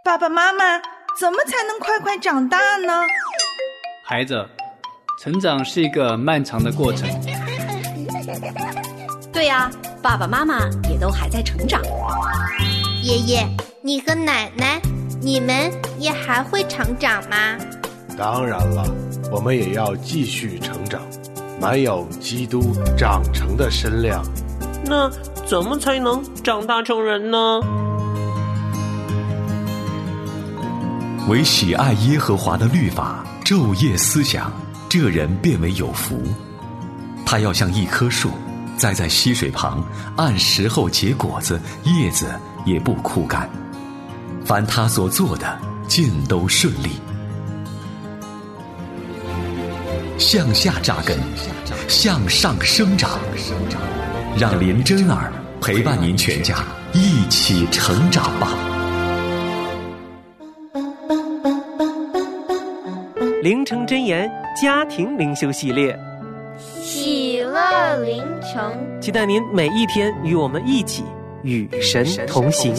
爸爸妈妈，怎么才能快快长大呢？ 孩子，成长是一个漫长的过程。 对呀，爸爸妈妈也都还在成长。 爷爷，你和奶奶，你们也还会成长吗？ 当然了，我们也要继续成长，满有基督长成的身量。 那怎么才能长大成人呢？ 唯喜爱耶和华的律法，昼夜思想，这人便为有福。他要像一棵树，栽在溪水旁，按时候结果子，叶子也不枯干。凡他所做的，尽都顺利。向下扎根，向上生长，让林真儿陪伴您全家一起成长吧。 灵城真言家庭灵修系列， 喜乐灵城， 期待您每一天与我们一起与神同行。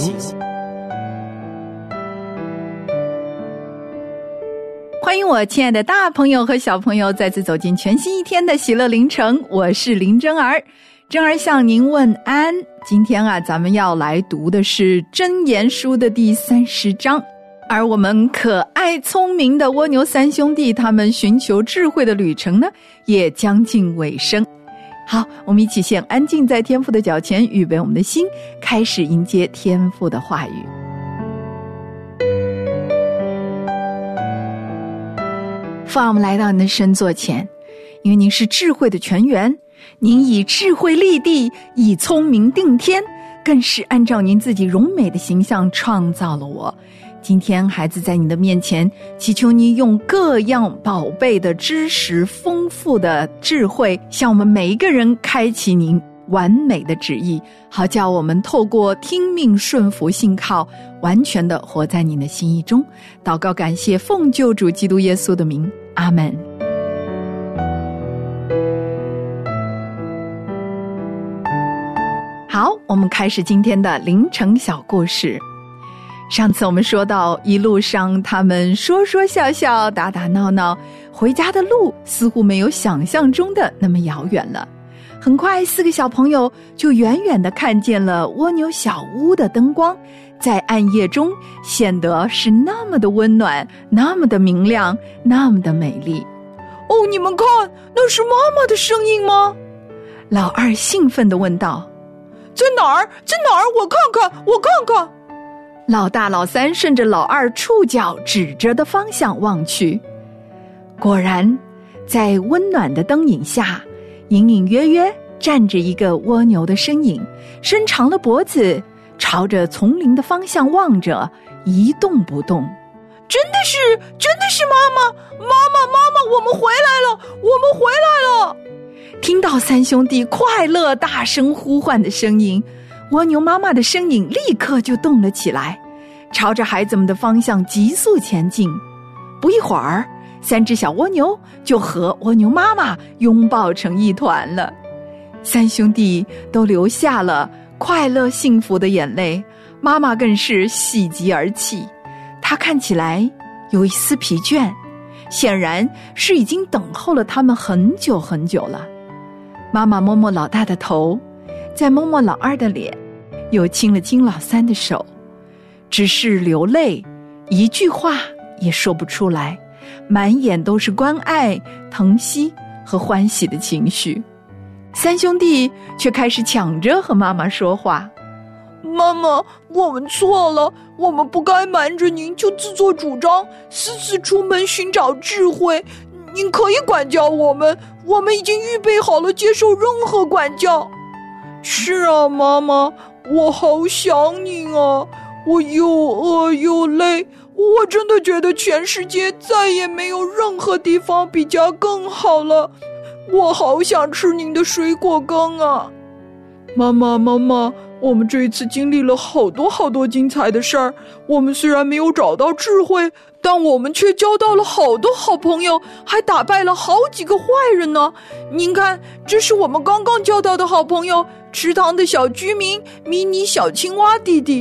欢迎我亲爱的大朋友和小朋友再次走进全新一天的喜乐灵城，我是林真儿。真儿向您问安。今天咱们要来读的是箴言书的第30章，而我们可爱聪明的蜗牛三兄弟，他们寻求智慧的旅程呢，也将近尾声。好，我们一起先安静在天父的脚前，预备我们的心，开始迎接天父的话语。父啊，我们来到您的圣座前，因为您是智慧的泉源，您以智慧立地，以聪明定天，更是按照您自己荣美的形象创造了我。今天孩子在你的面前，祈求你用各样宝贝的知识，丰富的智慧，向我们每一个人开启您完美的旨意，好叫我们透过听命顺服信靠，完全的活在您的心意中。祷告感谢，奉救主基督耶稣的名，阿们。好，我们开始今天的灵城小故事。上次我们说到，一路上他们说说笑笑，打打闹闹，回家的路似乎没有想象中的那么遥远了。很快4个小朋友就远远地看见了蜗牛小屋的灯光，在暗夜中显得是那么的温暖，那么的明亮，那么的美丽。 哦，你们看，那是妈妈的声音吗？ 老二兴奋地问道。 在哪儿？在哪儿？我看看，我看看。 老大老三顺着老二触角指着的方向望去，果然在温暖的灯影下，隐隐约约站着一个蜗牛的身影，伸长了脖子，朝着丛林的方向望着，一动不动。 真的是妈妈，我们回来了，我们回来了。 听到三兄弟快乐大声呼唤的声音，蜗牛妈妈的身影立刻就动了起来，朝着孩子们的方向急速前进。不一会儿，3只小蜗牛就和蜗牛妈妈拥抱成一团了。三兄弟蜗流下了快乐幸福的眼泪，妈妈更是喜极而泣。她看起来有一丝疲倦，显然是已经等候了他们很久很久了。妈妈摸摸老大的头，再摸摸老二的脸，又亲了亲老三的手，只是流泪，一句话也说不出来，满眼都是关爱、疼惜和欢喜的情绪。三兄弟却开始抢着和妈妈说话。 妈妈，我们错了，我们不该瞒着您就自作主张，私自出门寻找智慧。您可以管教我们，我们已经预备好了接受任何管教。是啊，妈妈，我好想您啊，我又饿又累，我真的觉得全世界再也没有任何地方比家更好了，我好想吃您的水果羹啊。妈妈，我们这一次经历了好多精彩的事儿，我们虽然没有找到智慧，但我们却交到了好多好朋友，还打败了好几个坏人呢。您看，这是我们刚刚交到的好朋友，池塘的小居民，迷你小青蛙弟弟。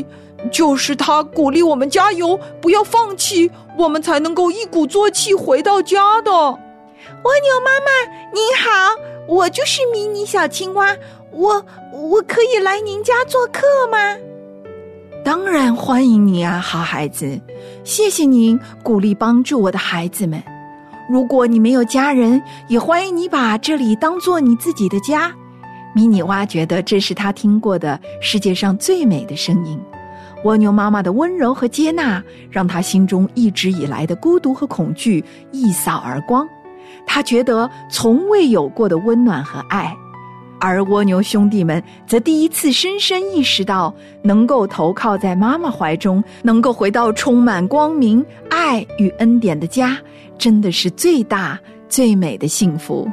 就是他鼓励我们加油，不要放弃，我们才能够一鼓作气回到家的。 蜗牛妈妈您好，我就是迷你小青蛙，我可以来您家做客吗？当然欢迎你啊，好孩子，谢谢您鼓励帮助我的孩子们。如果你没有家人，也欢迎你把这里当作你自己的家。迷你蛙觉得这是他听过的世界上最美的声音。蜗牛妈妈的温柔和接纳，让他心中一直以来的孤独和恐惧一扫而光。他觉得从未有过的温暖和爱。而蜗牛兄弟们则第一次深深意识到，能够投靠在妈妈怀中，能够回到充满光明、爱与恩典的家，真的是最大最美的幸福。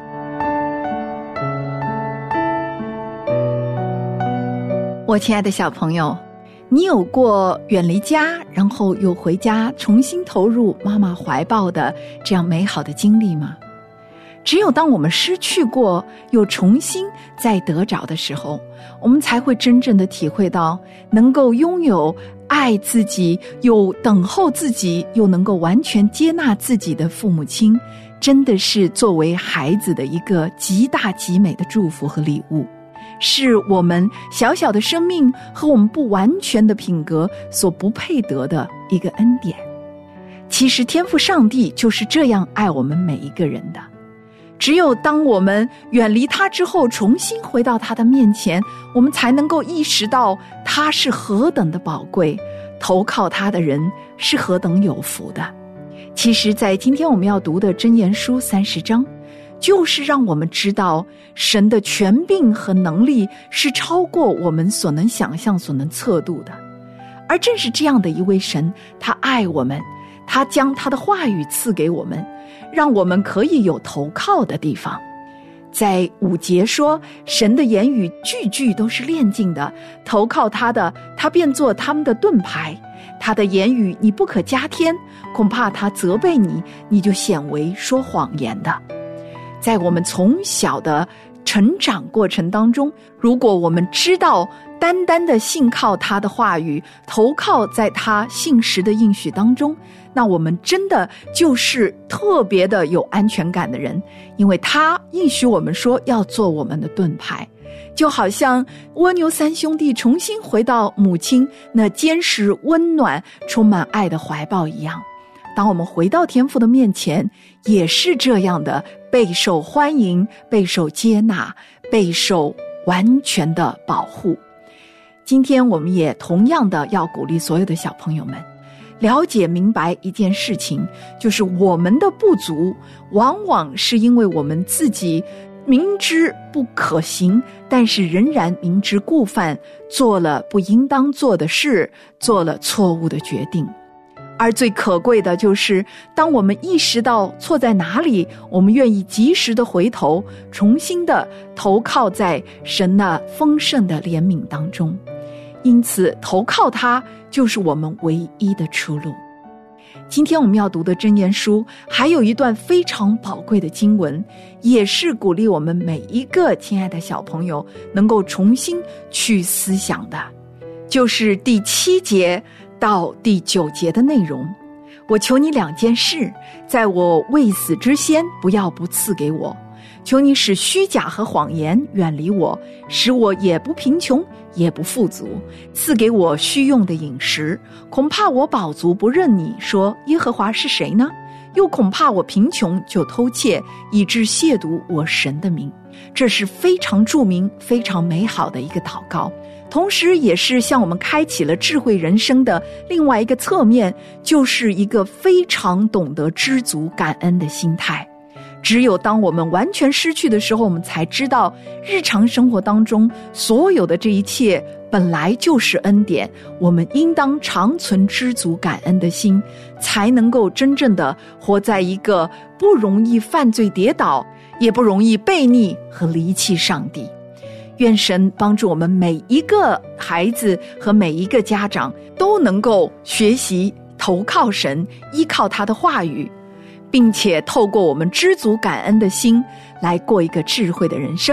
我亲爱的小朋友，你有过远离家，然后又回家重新投入妈妈怀抱的这样美好的经历吗？只有当我们失去过又重新再得着的时候，我们才会真正的体会到，能够拥有爱自己又等候自己又能够完全接纳自己的父母亲，真的是作为孩子的一个极大极美的祝福和礼物，是我们小小的生命和我们不完全的品格所不配得的一个恩典。其实天父上帝就是这样爱我们每一个人的。只有当我们远离他之后，重新回到他的面前，我们才能够意识到他是何等的宝贵，投靠他的人是何等有福的。其实在今天我们要读的箴言书30章，就是让我们知道神的权柄和能力是超过我们所能想象所能测度的。而正是这样的一位神，他爱我们，他将他的话语赐给我们，让我们可以有投靠的地方。在5节说，神的言语句句都是炼净的，投靠他的，他便做他们的盾牌。他的言语你不可加添，恐怕他责备你，你就显为说谎言的。在我们从小的成长过程当中，如果我们知道单单的信靠他的话语，投靠在他信实的应许当中，那我们真的就是特别的有安全感的人，因为他应许我们说要做我们的盾牌。就好像蜗牛3兄弟重新回到母亲那坚实温暖充满爱的怀抱一样，当我们回到天父的面前，也是这样的备受欢迎，备受接纳，备受完全的保护。今天我们也同样的要鼓励所有的小朋友们了解明白一件事情，就是我们的不足往往是因为我们自己明知不可行，但是仍然明知故犯，做了不应当做的事，做了错误的决定。而最可贵的就是，当我们意识到错在哪里，我们愿意及时的回头，重新的投靠在神那丰盛的怜悯当中。因此投靠他就是我们唯一的出路。今天我们要读的箴言书还有一段非常宝贵的经文，也是鼓励我们每一个亲爱的小朋友能够重新去思想的，就是第7节到第9节的内容。我求你2件事，在我未死之先，不要不赐给我。求你使虚假和谎言远离我，使我也不贫穷也不富足，赐给我虚用的饮食。恐怕我饱足不认你，说耶和华是谁呢？又恐怕我贫穷就偷窃，以致亵渎我神的名。这是非常著名非常美好的一个祷告，同时也是向我们开启了智慧人生的另外一个侧面，就是一个非常懂得知足感恩的心态。只有当我们完全失去的时候，我们才知道日常生活当中所有的这一切本来就是恩典，我们应当常存知足感恩的心，才能够真正的活在一个不容易犯罪跌倒，也不容易悖逆和离弃上帝。愿神帮助我们每一个孩子和每一个家长都能够学习投靠神，依靠他的话语，并且透过我们知足感恩的心来过一个智慧的人生。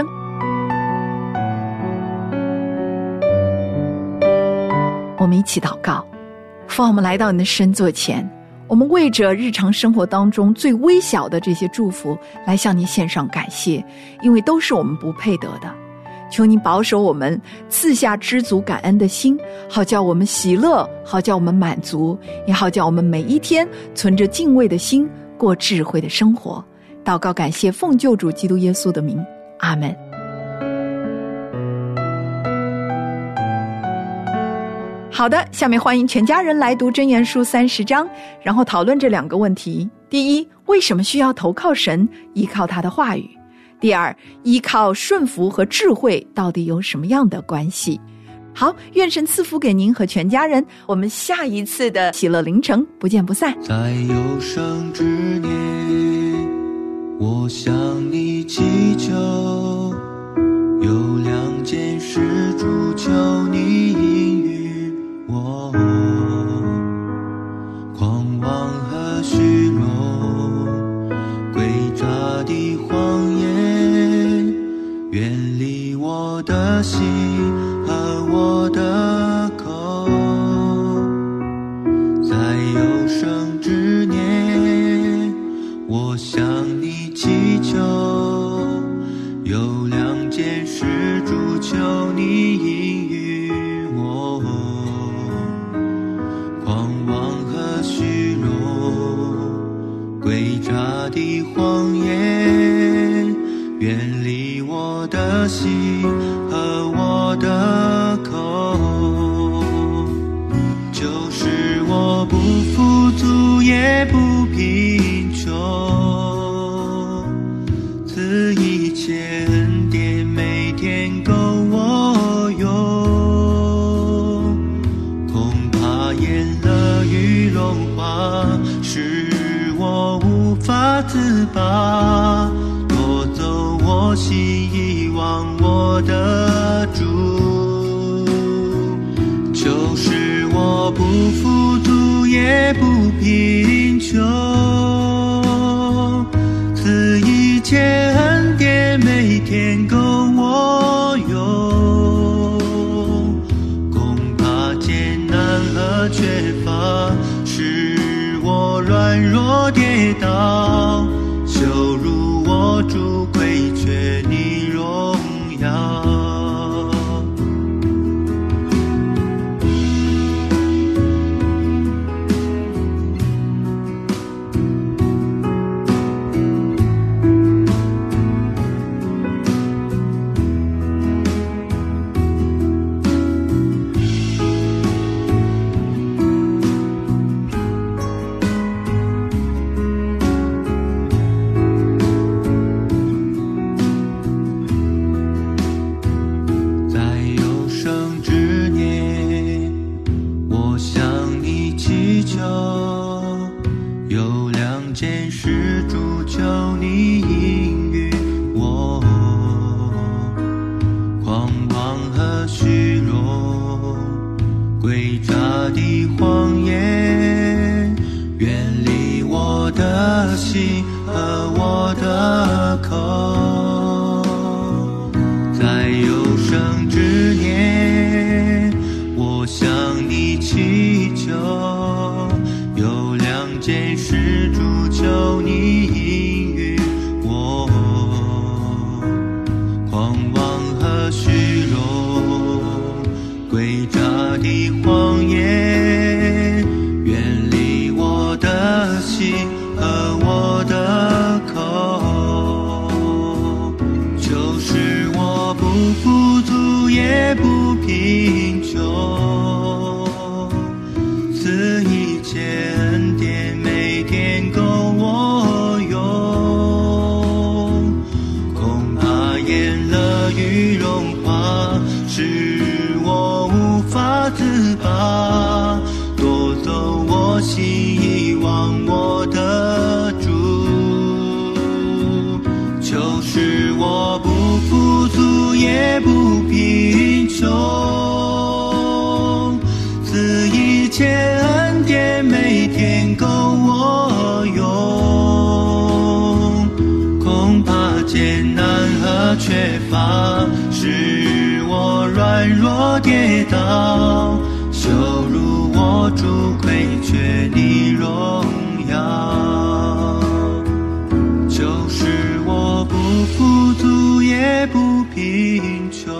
我们一起祷告。父，我们来到你的圣座前，我们为着日常生活当中最微小的这些祝福来向你献上感谢，因为都是我们不配得的。求你保守我们，赐下知足感恩的心，好叫我们喜乐，好叫我们满足，也好叫我们每一天存着敬畏的心过智慧的生活。祷告感谢，奉救主基督耶稣的名，阿们。好的，下面欢迎全家人来读箴言书30章，然后讨论这2个问题。第一，为什么需要投靠神，依靠他的话语？第二，依靠顺服和智慧到底有什么样的关系？好，愿神赐福给您和全家人，我们下一次的喜乐凌晨不见不散。 在有生之年，我向你祈求，有2件事主求你应允我，狂妄和虚荣，诡诈的谎言，远离我的心和我的口。在有生之年，我向你祈求，有2件事主求你应允我，狂妄和虚荣，诡诈的谎言，远离我的心和我的口。就是我不富足也不贫穷，赐一切恩典每天够我用，恐怕厌乐与荣华使我无法自拔，夺走我心遗忘我的主。就是我不富足也不贫穷，赐一切恩典每天够我用，恐怕艰难和缺乏使我软弱跌倒，羞辱我主亏缺你荣耀。缺乏使我软弱跌倒，羞羞辱我主，亏缺你荣耀。就是我不富足也不贫穷，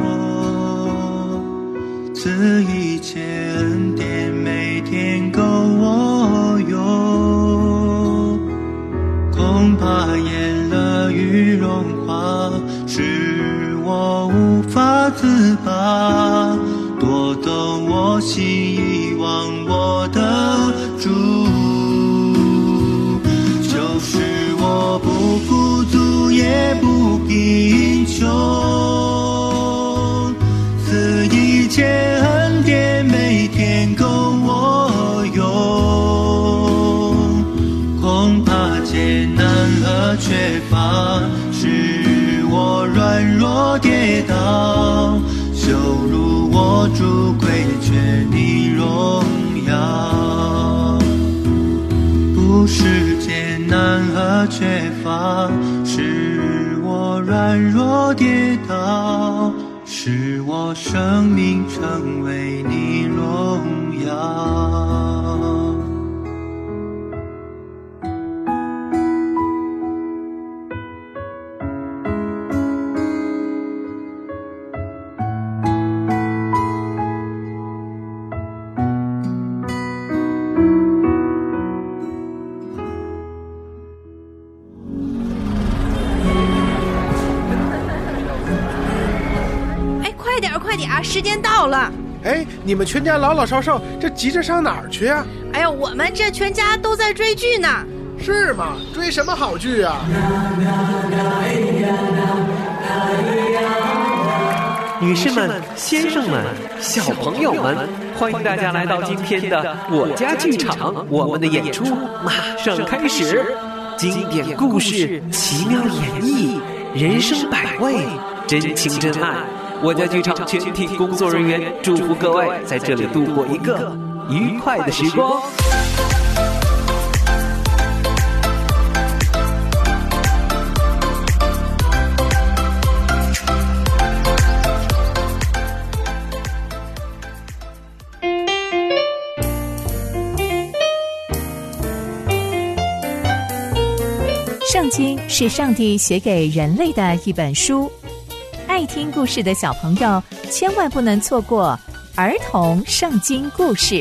赐一切恩典，每天够我用。恐怕厌乐与荣华，使我无法自拔，夺走我心，遗忘我的主。就是我不富足也不贫穷，赐一切恩典，每天够我用。恐怕艰难和缺乏，使我软弱跌倒，羞辱我主，亏缺你荣耀。不是艰难和缺乏，使我软弱跌倒，使我生命成为你荣耀。 快点，时间到了。 哎，你们全家老老少少这急着上哪儿去啊？ 哎呀，我们这全家都在追剧呢。 是吗？追什么好剧啊？ 女士们、先生们、小朋友们，欢迎大家来到今天的我家剧场，我们的演出马上开始。经典故事，奇妙演绎，人生百味，真情真爱。我家剧场全体工作人员祝福各位在这里度过一个愉快的时光。 圣经是上帝写给人类的一本书，爱听故事的小朋友千万不能错过儿童圣经故事。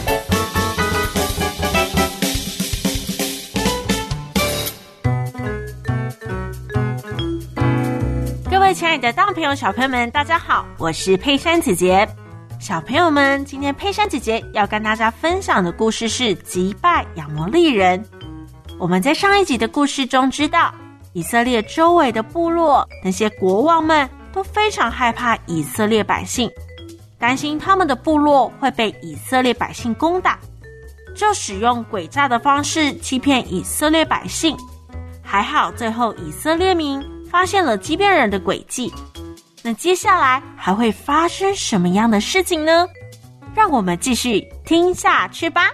各位亲爱的大朋友小朋友们，大家好，我是佩珊姐姐。小朋友们，今天佩珊姐姐要跟大家分享的故事是击败亚摩利人。我们在上一集的故事中知道，以色列周围的部落那些国王们都非常害怕以色列百姓，担心他们的部落会被以色列百姓攻打，就使用诡诈的方式欺骗以色列百姓。还好最后以色列民发现了基遍人的诡计。那接下来还会发生什么样的事情呢？让我们继续听下去吧。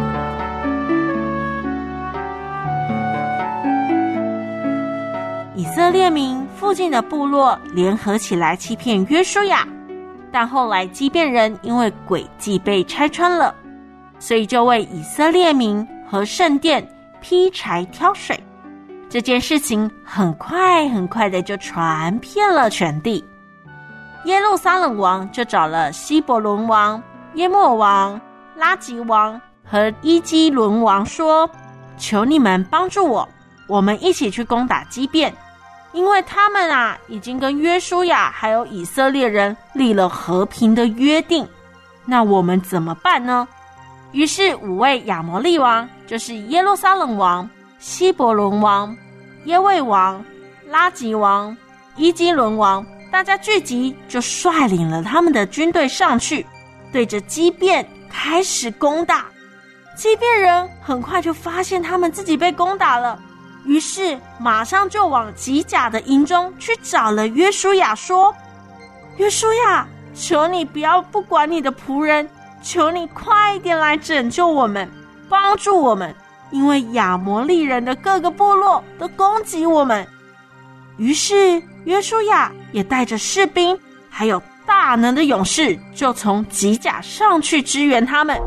以色列民附近的部落联合起来欺骗约书亚，但后来基遍人因为诡计被拆穿了，所以就为以色列民和圣殿劈柴挑水。这件事情很快的就传遍了全地。耶路撒冷王就找了希伯伦王、耶莫王、拉吉王和伊基伦王说，求你们帮助我们一起去攻打基遍，因为他们已经跟约书亚还有以色列人立了和平的约定，那我们怎么办呢？于是5位亚摩利王，就是耶路撒冷王、希伯伦王、耶卫王、拉吉王、伊基伦王，大家聚集，就率领了他们的军队上去，对着基遍开始攻打。基遍人很快就发现他们自己被攻打了，于是马上就往吉甲的营中去找了约书亚，说，约书亚，求你不要不管你的仆人，求你快一点来拯救我们，帮助我们，因为亚摩利人的各个部落都攻击我们。于是约书亚也带着士兵还有大能的勇士就从吉甲上去支援他们。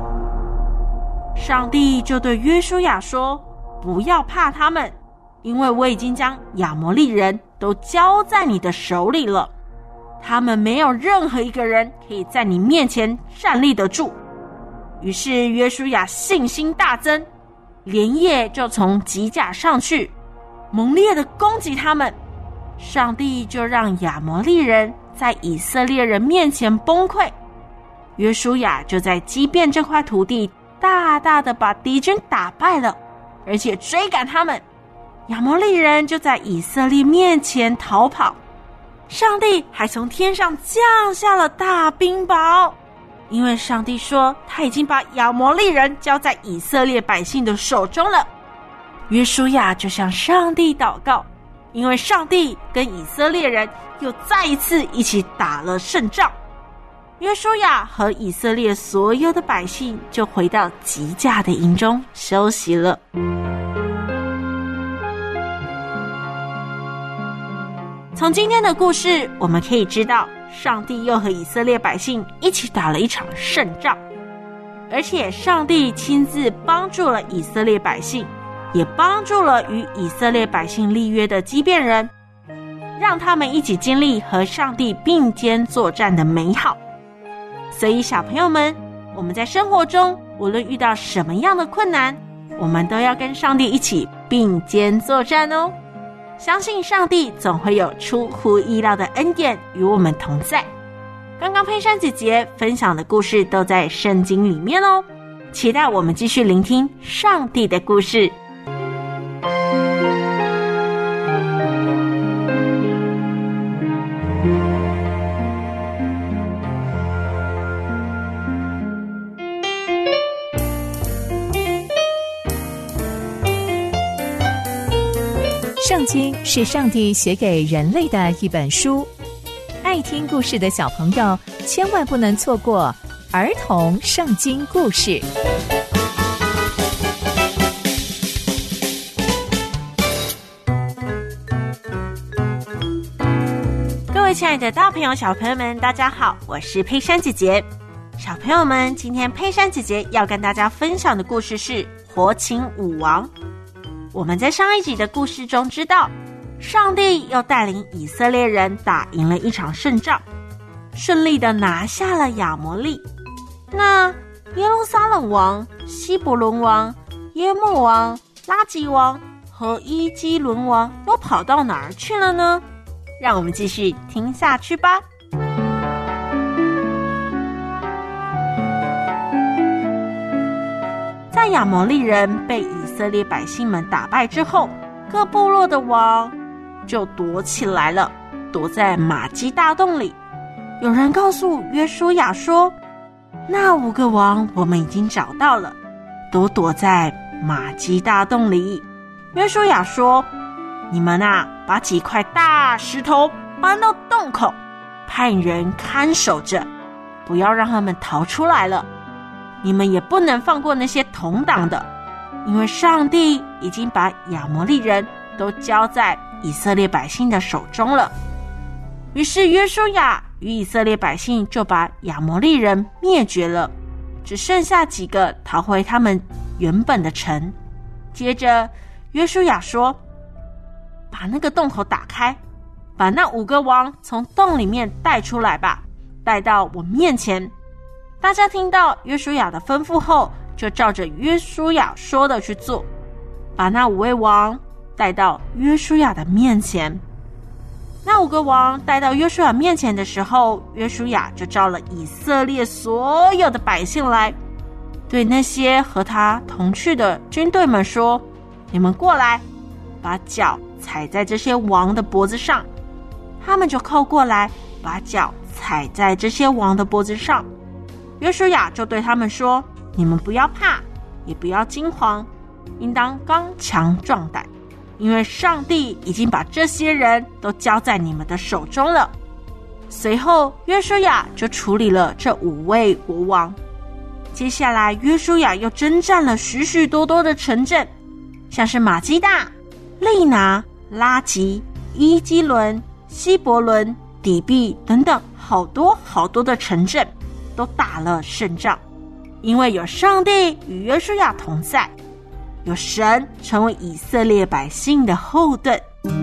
上帝就对约书亚说，不要怕他们，因为我已经将亚摩利人都交在你的手里了，他们没有任何一个人可以在你面前站立得住。于是约书亚信心大增，连夜就从吉甲上去，猛烈地攻击他们。上帝就让亚摩利人在以色列人面前崩溃，约书亚就在基遍这块土地大大的把敌军打败了，而且追赶他们。亚摩利人就在以色列面前逃跑，上帝还从天上降下了大冰雹，因为上帝说他已经把亚摩利人交在以色列百姓的手中了。约书亚就向上帝祷告，因为上帝跟以色列人又再一次一起打了胜仗。约书亚和以色列所有的百姓就回到吉甲的营中休息了。从今天的故事，我们可以知道，上帝又和以色列百姓一起打了一场胜仗，而且上帝亲自帮助了以色列百姓，也帮助了与以色列百姓立约的基遍人，让他们一起经历和上帝并肩作战的美好。所以小朋友们，我们在生活中无论遇到什么样的困难，我们都要跟上帝一起并肩作战哦。相信上帝总会有出乎意料的恩典与我们同在。刚刚佩珊姐姐分享的故事都在圣经里面哦，期待我们继续聆听上帝的故事。 圣经是上帝写给人类的一本书，爱听故事的小朋友千万不能错过儿童圣经故事。 各位亲爱的大朋友小朋友们，大家好，我是佩珊姐姐。小朋友们，今天佩珊姐姐要跟大家分享的故事是活擒武王。我们在上一集的故事中知道，上帝又带领以色列人打赢了一场胜仗，顺利的拿下了亚摩利。那耶路撒冷王、希伯伦王、耶莫王、拉吉王和伊基伦王又跑到哪儿去了呢？让我们继续听下去吧。在亚摩利人被以色列百姓们打败之后，各部落的王就躲起来了，躲在玛基大洞里。有人告诉约书亚说，那5个王我们已经找到了，都躲在玛基大洞里。约书亚说，你们把几块大石头搬到洞口，派人看守着，不要让他们逃出来了。你们也不能放过那些同党的，因为上帝已经把亚摩利人都交在以色列百姓的手中了。于是约书亚与以色列百姓就把亚摩利人灭绝了，只剩下几个逃回他们原本的城。接着约书亚说，把那个洞口打开，把那5个王从洞里面带出来吧，带到我面前。大家听到约书亚的吩咐后，就照着约书亚说的去做，把那5位王带到约书亚的面前。那5个王带到约书亚面前的时候，约书亚就召了以色列所有的百姓来，对那些和他同去的军队们说，你们过来，把脚踩在这些王的脖子上。他们就靠过来，把脚踩在这些王的脖子上。约书亚就对他们说，你们不要怕，也不要惊慌，应当刚强壮胆，因为上帝已经把这些人都交在你们的手中了。随后约书亚就处理了这5位国王。接下来约书亚又征战了许许多多的城镇，像是马基大、利拿、拉吉、伊基伦、希伯伦、底比等等好多好多的城镇都打了胜仗，因为有上帝与约书亚同在，有神成为以色列百姓的后盾。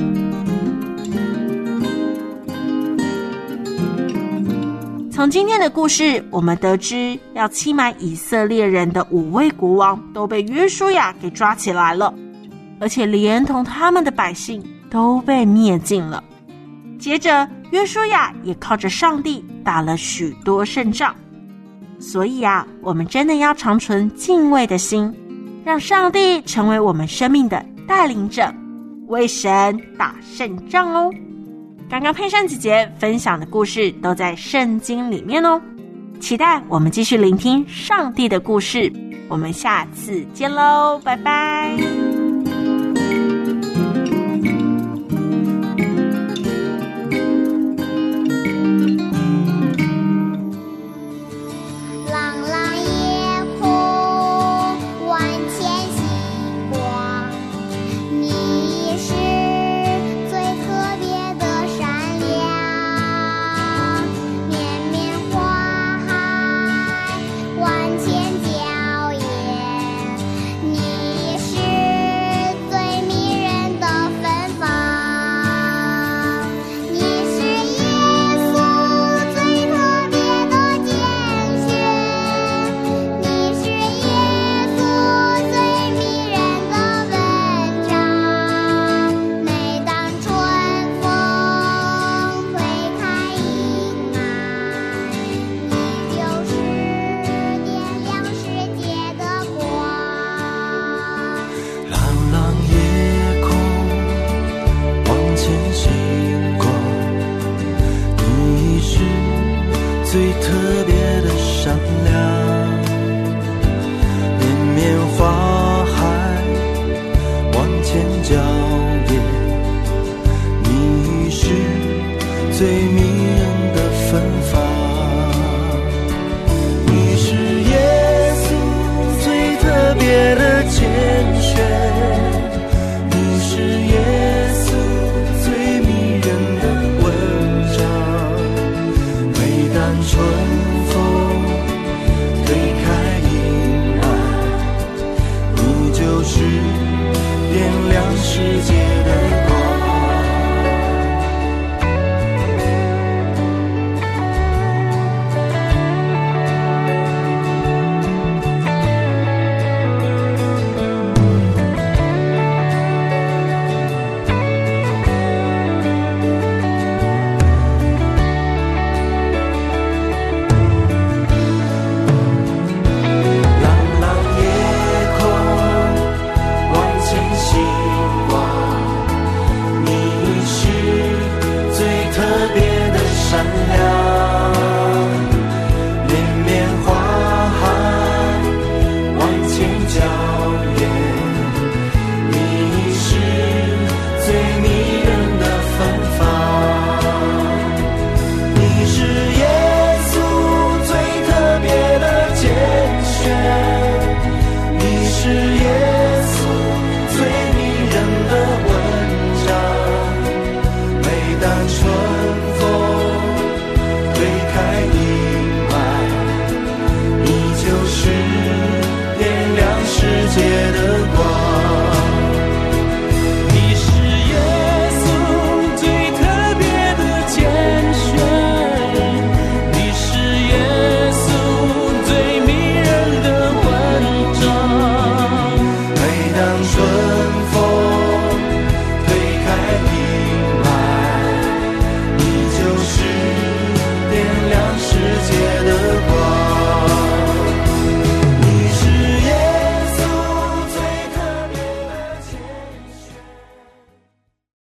从今天的故事，我们得知要欺瞒以色列人的5位国王都被约书亚给抓起来了，而且连同他们的百姓都被灭尽了。接着约书亚也靠着上帝打了许多胜仗。所以我们真的要常存敬畏的心，让上帝成为我们生命的带领者，为神打胜仗哦。刚刚佩珊姐姐分享的故事都在圣经里面哦，期待我们继续聆听上帝的故事。我们下次见喽，拜拜。 最特别的善良。